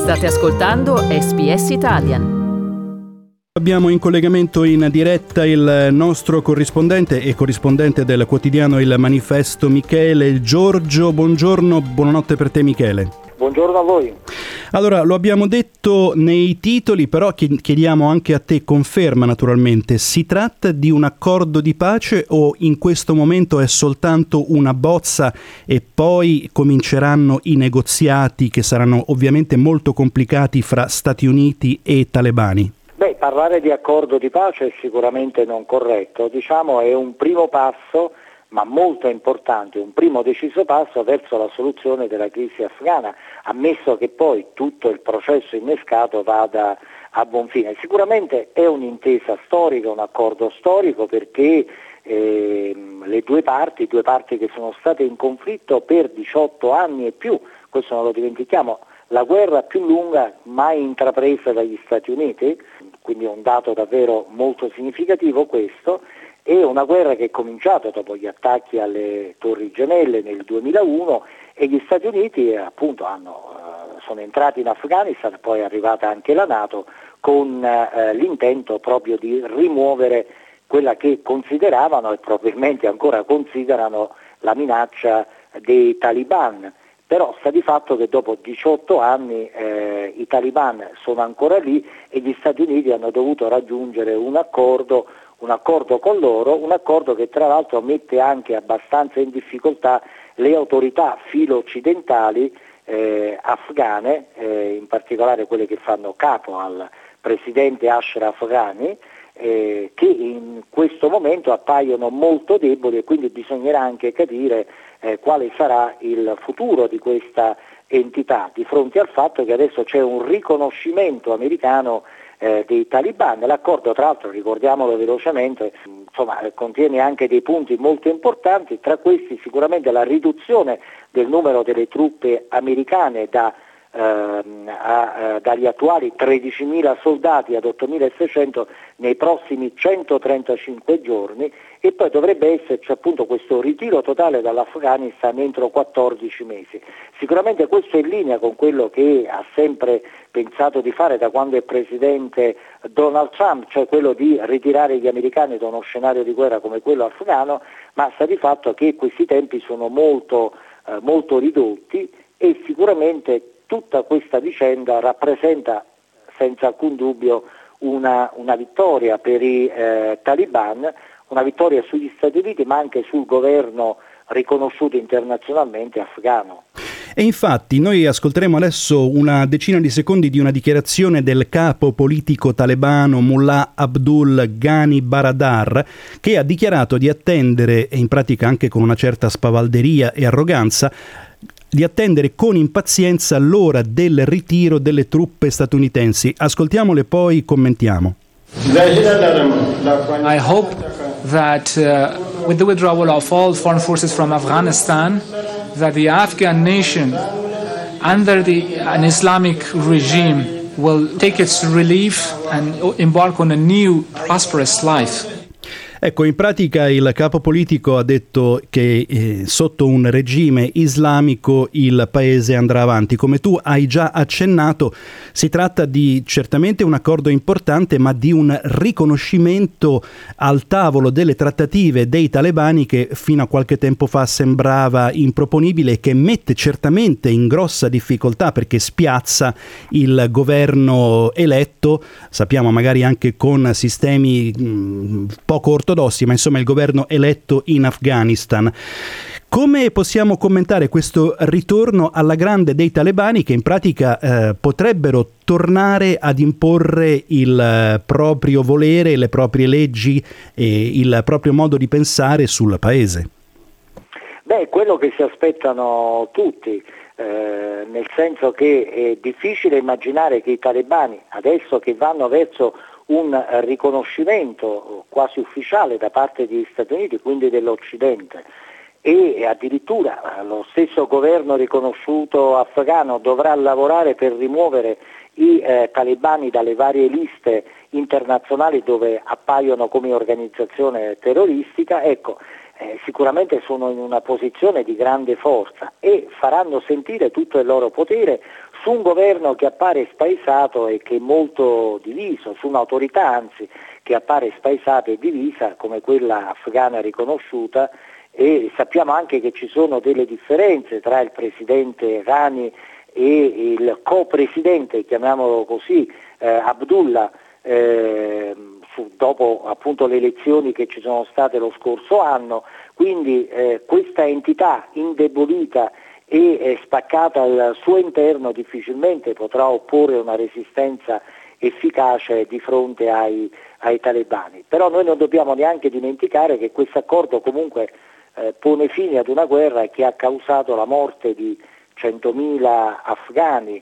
State ascoltando SBS Italian. Abbiamo in collegamento in diretta il nostro corrispondente e corrispondente del quotidiano Il Manifesto, Michele Giorgio. Buongiorno, buonanotte per te Michele. Buongiorno a voi. Allora, lo abbiamo detto nei titoli, però chiediamo anche a te conferma naturalmente. Si tratta di un accordo di pace o in questo momento è soltanto una bozza e poi cominceranno i negoziati che saranno ovviamente molto complicati fra Stati Uniti e talebani? Parlare di accordo di pace è sicuramente non corretto, è un primo passo, ma molto importante, un primo deciso passo verso la soluzione della crisi afghana, ammesso che poi tutto il processo innescato vada a buon fine. Sicuramente è un'intesa storica, un accordo storico, perché le due parti che sono state in conflitto per 18 anni e più, questo non lo dimentichiamo, la guerra più lunga mai intrapresa dagli Stati Uniti, quindi è un dato davvero molto significativo questo, è una guerra che è cominciata dopo gli attacchi alle Torri Gemelle nel 2001 e gli Stati Uniti appunto sono entrati in Afghanistan, poi è arrivata anche la NATO con l'intento proprio di rimuovere quella che consideravano e probabilmente ancora considerano la minaccia dei taliban. Però sta di fatto che dopo 18 anni i taliban sono ancora lì e gli Stati Uniti hanno dovuto raggiungere un accordo con loro, un accordo che tra l'altro mette anche abbastanza in difficoltà le autorità filo-occidentali afghane, in particolare quelle che fanno capo al presidente Ashraf Ghani, che in questo momento appaiono molto deboli e quindi bisognerà anche capire quale sarà il futuro di questa entità di fronte al fatto che adesso c'è un riconoscimento americano dei taliban. L'accordo, tra l'altro, ricordiamolo velocemente, contiene anche dei punti molto importanti, tra questi sicuramente la riduzione del numero delle truppe americane dagli attuali 13.000 soldati ad 8.600 nei prossimi 135 giorni e poi dovrebbe esserci appunto questo ritiro totale dall'Afghanistan entro 14 mesi. Sicuramente questo è in linea con quello che ha sempre pensato di fare da quando è presidente Donald Trump, cioè quello di ritirare gli americani da uno scenario di guerra come quello afghano, ma sta di fatto che questi tempi sono molto ridotti e sicuramente tutta questa vicenda rappresenta senza alcun dubbio una vittoria per i taliban, una vittoria sugli Stati Uniti ma anche sul governo riconosciuto internazionalmente afghano. E infatti noi ascolteremo adesso una decina di secondi di una dichiarazione del capo politico talebano Mullah Abdul Ghani Baradar, che ha dichiarato di attendere, e in pratica anche con una certa spavalderia e arroganza, di attendere con impazienza l'ora del ritiro delle truppe statunitensi. Ascoltiamole poi commentiamo. I hope that with the withdrawal of all foreign forces from Afghanistan, that the Afghan nation under an Islamic regime will take its relief and embark on a new prosperous life. Ecco, in pratica il capo politico ha detto che sotto un regime islamico il paese andrà avanti. Come tu hai già accennato, si tratta di certamente un accordo importante, ma di un riconoscimento al tavolo delle trattative dei talebani che fino a qualche tempo fa sembrava improponibile e che mette certamente in grossa difficoltà perché spiazza il governo eletto, sappiamo magari anche con sistemi poco ortodossi, ma insomma il governo eletto in Afghanistan. Come possiamo commentare questo ritorno alla grande dei talebani che in pratica potrebbero tornare ad imporre il proprio volere, le proprie leggi e il proprio modo di pensare sul paese? Quello che si aspettano tutti, nel senso che è difficile immaginare che i talebani, adesso che vanno verso un riconoscimento quasi ufficiale da parte degli Stati Uniti, quindi dell'Occidente, e addirittura lo stesso governo riconosciuto afghano dovrà lavorare per rimuovere i talebani dalle varie liste internazionali dove appaiono come organizzazione terroristica. Ecco, sicuramente sono in una posizione di grande forza e faranno sentire tutto il loro potere su un governo che appare spaesato e che è molto diviso, su un'autorità anzi che appare spaesata e divisa come quella afghana riconosciuta, e sappiamo anche che ci sono delle differenze tra il presidente Ghani e il co-presidente, chiamiamolo così, Abdullah, dopo appunto le elezioni che ci sono state lo scorso anno. Quindi questa entità indebolita e spaccata al suo interno difficilmente potrà opporre una resistenza efficace di fronte ai talebani. Però noi non dobbiamo neanche dimenticare che questo accordo comunque pone fine ad una guerra che ha causato la morte di 100.000 afghani,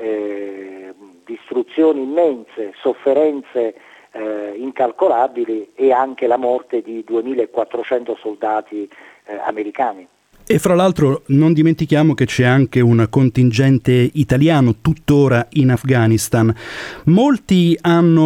distruzioni immense, sofferenze incalcolabili e anche la morte di 2.400 soldati americani. E fra l'altro non dimentichiamo che c'è anche un contingente italiano tuttora in Afghanistan. Molti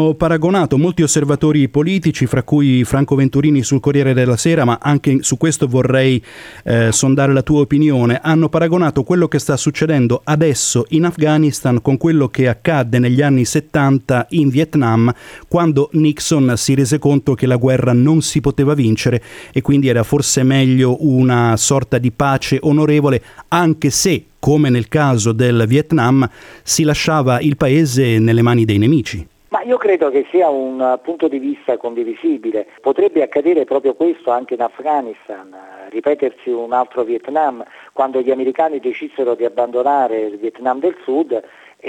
osservatori politici, fra cui Franco Venturini sul Corriere della Sera, ma anche su questo vorrei sondare la tua opinione, hanno paragonato quello che sta succedendo adesso in Afghanistan con quello che accadde negli anni 70 in Vietnam, quando Nixon si rese conto che la guerra non si poteva vincere e quindi era forse meglio una sorta di pace onorevole, anche se, come nel caso del Vietnam, si lasciava il paese nelle mani dei nemici. Ma io credo che sia un punto di vista condivisibile. Potrebbe accadere proprio questo anche in Afghanistan, ripetersi un altro Vietnam, quando gli americani decisero di abbandonare il Vietnam del Sud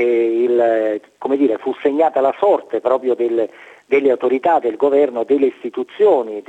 e fu segnata la sorte proprio delle autorità, del governo, delle istituzioni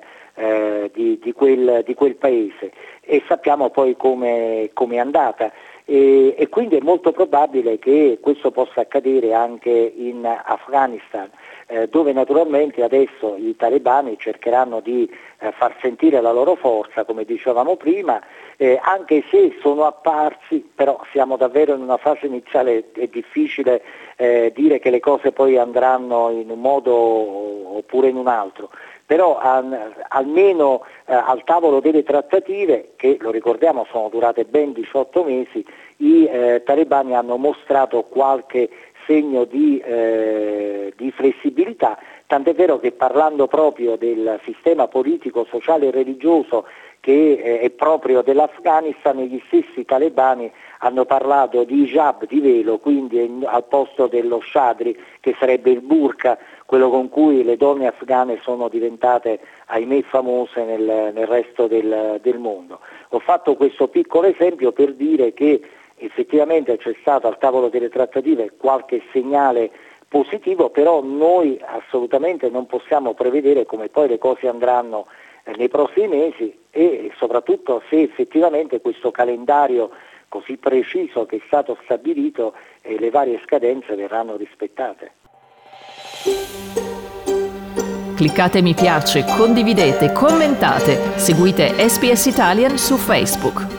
di quel paese, e sappiamo poi come è andata, e quindi è molto probabile che questo possa accadere anche in Afghanistan, dove naturalmente adesso i talebani cercheranno di far sentire la loro forza, come dicevamo prima, anche se sono apparsi, però siamo davvero in una fase iniziale, è difficile dire che le cose poi andranno in un modo oppure in un altro. Però almeno al tavolo delle trattative, che lo ricordiamo sono durate ben 18 mesi, i talebani hanno mostrato qualche segno di flessibilità, tant'è vero che parlando proprio del sistema politico, sociale e religioso che è proprio dell'Afghanistan, gli stessi talebani hanno parlato di hijab, di velo, quindi al posto dello shadri, che sarebbe il burqa, quello con cui le donne afghane sono diventate, ahimè, famose nel resto del mondo. Ho fatto questo piccolo esempio per dire che effettivamente c'è stato al tavolo delle trattative qualche segnale positivo, però noi assolutamente non possiamo prevedere come poi le cose andranno nei prossimi mesi e soprattutto se effettivamente questo calendario così preciso che è stato stabilito e le varie scadenze verranno rispettate. Cliccate mi piace, condividete, commentate, seguite SPS Italian su Facebook.